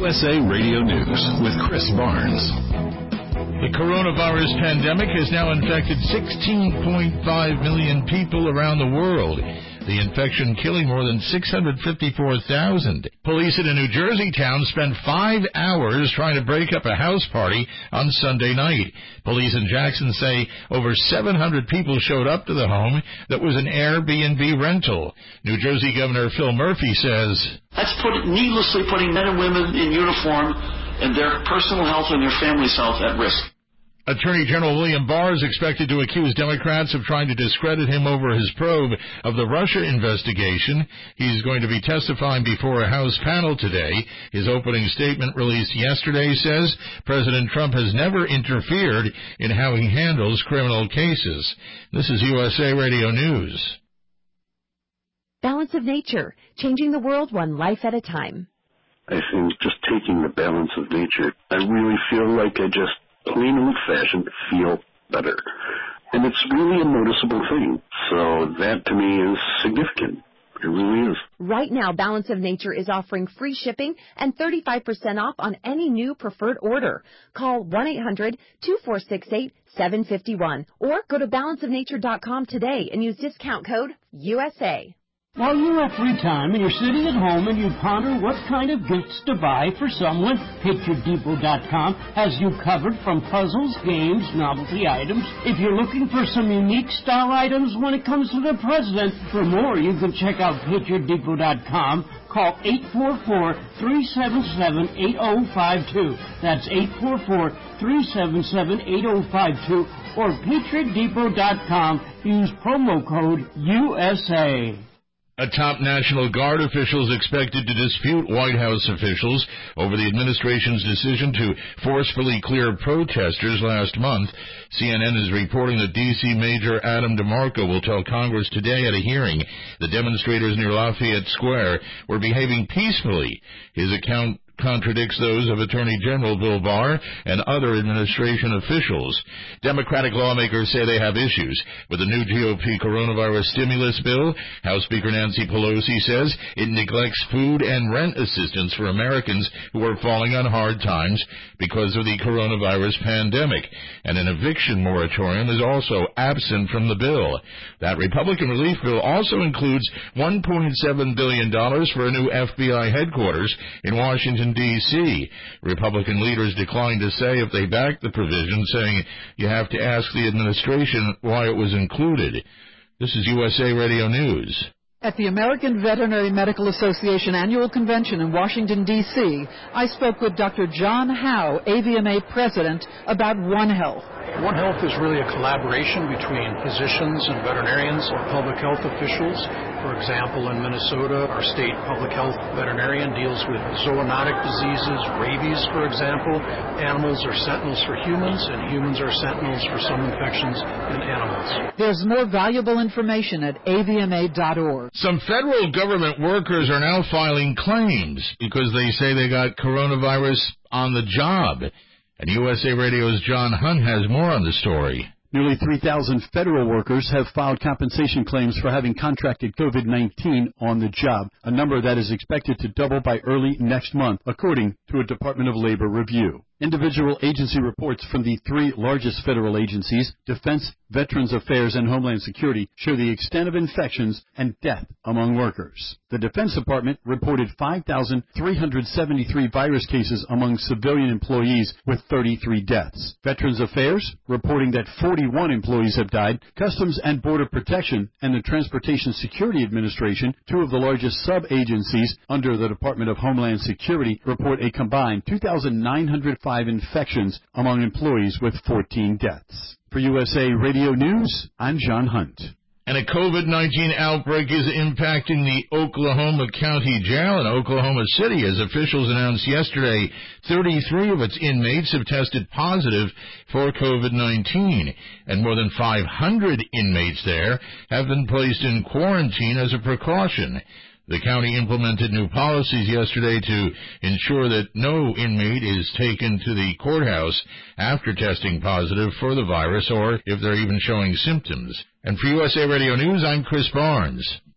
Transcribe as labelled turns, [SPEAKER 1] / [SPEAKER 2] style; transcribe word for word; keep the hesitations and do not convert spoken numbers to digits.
[SPEAKER 1] U S A Radio News with Chris Barnes.
[SPEAKER 2] The coronavirus pandemic has now infected sixteen point five million people around the world. The infection killing more than six hundred fifty-four thousand. Police in a New Jersey town spent five hours trying to break up a house party on Sunday night. Police in Jackson say over seven hundred people showed up to the home that was an Airbnb rental. New Jersey Governor Phil Murphy says,
[SPEAKER 3] That's put, needlessly putting men and women in uniform and their personal health and their family's health at risk.
[SPEAKER 2] Attorney General William Barr is expected to accuse Democrats of trying to discredit him over his probe of the Russia investigation. He's going to be testifying before a House panel today. His opening statement released yesterday says President Trump has never interfered in how he handles criminal cases. This is U S A Radio News.
[SPEAKER 4] Balance of Nature, changing the world one life at a time.
[SPEAKER 5] I think just taking the balance of nature, I really feel like I just plain old-fashioned feel better. And it's really a noticeable thing. So that, to me, is significant. It really is.
[SPEAKER 4] Right now, Balance of Nature is offering free shipping and thirty-five percent off on any new preferred order. Call one eight hundred two four six eight seven five one or go to balance of nature dot com today and use discount code U S A.
[SPEAKER 6] While you have free time and you're sitting at home and you ponder what kind of gifts to buy for someone, Patriot Depot dot com has you covered from puzzles, games, novelty items. If you're looking for some unique style items when it comes to the president, for more you can check out Patriot Depot dot com. Call eight four four, three seven seven, eight zero five two. That's eight four four, three seven seven, eight zero five two or Patriot Depot dot com. Use promo code U S A.
[SPEAKER 2] A top National Guard official is expected to dispute White House officials over the administration's decision to forcefully clear protesters last month. C N N is reporting that D C Major Adam DeMarco will tell Congress today at a hearing the demonstrators near Lafayette Square were behaving peacefully. His account contradicts those of Attorney General Bill Barr and other administration officials. Democratic lawmakers say they have issues with the new G O P coronavirus stimulus bill. House Speaker Nancy Pelosi says it neglects food and rent assistance for Americans who are falling on hard times because of the coronavirus pandemic. And an eviction moratorium is also absent from the bill. That Republican relief bill also includes one point seven billion dollars for a new F B I headquarters in Washington, D C Republican leaders declined to say if they backed the provision, saying you have to ask the administration why it was included. This is U S A Radio News.
[SPEAKER 7] At the American Veterinary Medical Association Annual Convention in Washington, D C, I spoke with Doctor John Howe, A V M A President, about One Health.
[SPEAKER 8] One Health is really a collaboration between physicians and veterinarians or public health officials. For example, in Minnesota, our state public health veterinarian deals with zoonotic diseases, rabies, for example. Animals are sentinels for humans, and humans are sentinels for some infections in animals.
[SPEAKER 7] There's more valuable information at A V M A dot org.
[SPEAKER 2] Some federal government workers are now filing claims because they say they got coronavirus on the job. And U S A Radio's John Hunt has more on the story.
[SPEAKER 9] Nearly three thousand federal workers have filed compensation claims for having contracted COVID nineteen on the job, a number that is expected to double by early next month, according to a Department of Labor review. Individual agency reports from the three largest federal agencies, Defense, Veterans Affairs, and Homeland Security, show the extent of infections and death among workers. The Defense Department reported five thousand three hundred seventy-three virus cases among civilian employees with thirty-three deaths. Veterans Affairs reporting that forty-one employees have died. Customs and Border Protection and the Transportation Security Administration, two of the largest sub-agencies under the Department of Homeland Security, report a combined two thousand nine hundred five infections among employees with fourteen deaths. For U S A Radio News, I'm John Hunt.
[SPEAKER 2] And a COVID nineteen outbreak is impacting the Oklahoma County Jail in Oklahoma City. As officials announced yesterday, thirty-three of its inmates have tested positive for COVID nineteen, and more than five hundred inmates there have been placed in quarantine as a precaution. The county implemented new policies yesterday to ensure that no inmate is taken to the courthouse after testing positive for the virus or if they're even showing symptoms. And for U S A Radio News, I'm Chris Barnes.